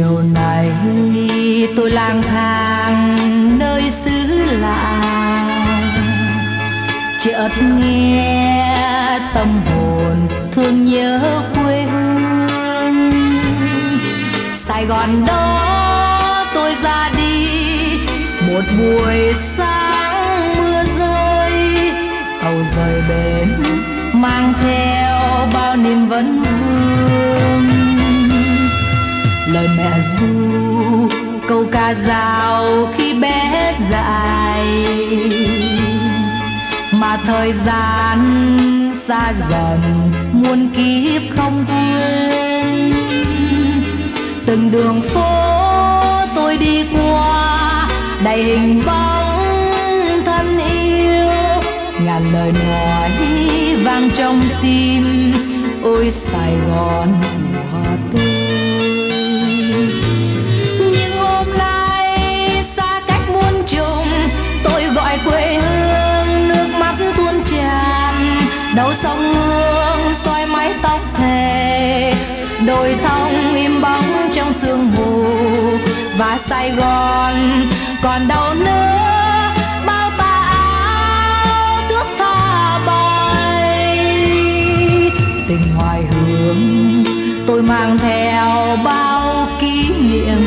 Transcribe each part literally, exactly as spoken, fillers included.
lâu nay tôi lang thang nơi xứ lạ, chợt nghe tâm hồn thương nhớ quê hương. Sài Gòn đó tôi ra đi một buổi sáng mưa rơi, tàu rời bến mang theo bao niềm vấn vương. Lời mẹ ru câu ca dao khi bé dại, mà thời gian xa dần muôn kiếp không quên. Từng đường phố tôi đi qua đầy hình bóng thân yêu, ngàn lời nói vang trong tim. Ôi Sài Gòn của tôi. Nhưng hôm nay xa cách muôn trùng, tôi gọi quê hương nước mắt tuôn tràn. Đầu sông Hương soi mái tóc thề, đồi thông im bóng trong sương mù. Và Sài Gòn còn đâu nữa, bao tà áo thước tha bay. Tình hoài hướng tôi mang theo bao kỷ niệm,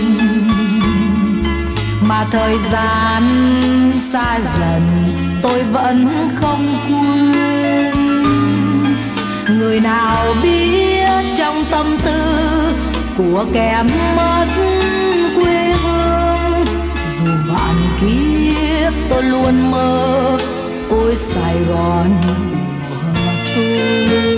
mà thời gian xa dần tôi vẫn không quên. Người nào biết trong tâm tư của kẻ mất quê hương, dù vạn kiếp tôi luôn mơ. Ôi Sài Gòn của tôi.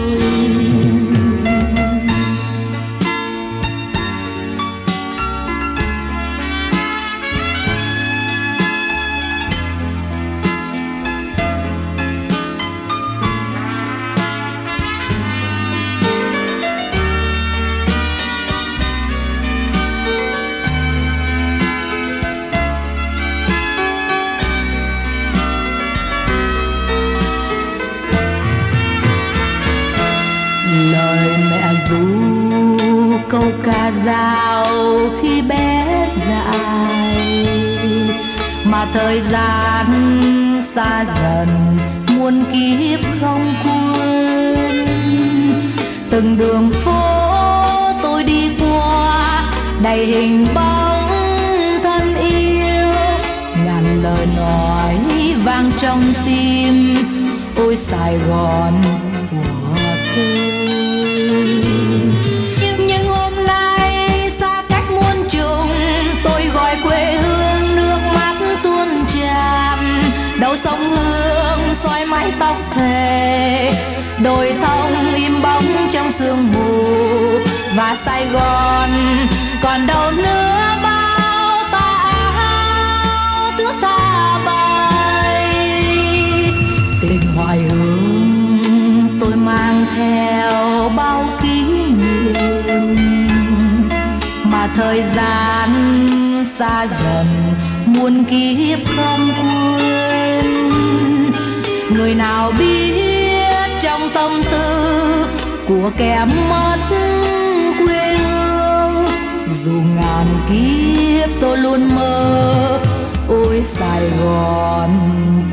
Lời mẹ ru câu ca dao khi bé dại, mà thời gian xa dần muôn kiếp không quên. Từng đường phố tôi đi qua đầy hình bóng thân yêu, ngàn lời nói vang trong tim. Ôi Sài Gòn của tôi. Nhưng hôm nay xa cách muôn trùng, tôi gọi quê hương nước mắt tuôn tràn. Đầu sông Hương soi mái tóc thề, đồi thông im bóng trong sương mù. Và Sài Gòn còn đâu nữa, bao tà áo thước tha bay. Tình hoài hướng tôi mang theo bao kỷ niệm, mà thời gian xa dần muôn kiếp không quên. Người nào biết trong tâm tư của kẻ mất quê hương, dù ngàn kiếp tôi luôn mơ. Ôi Sài Gòn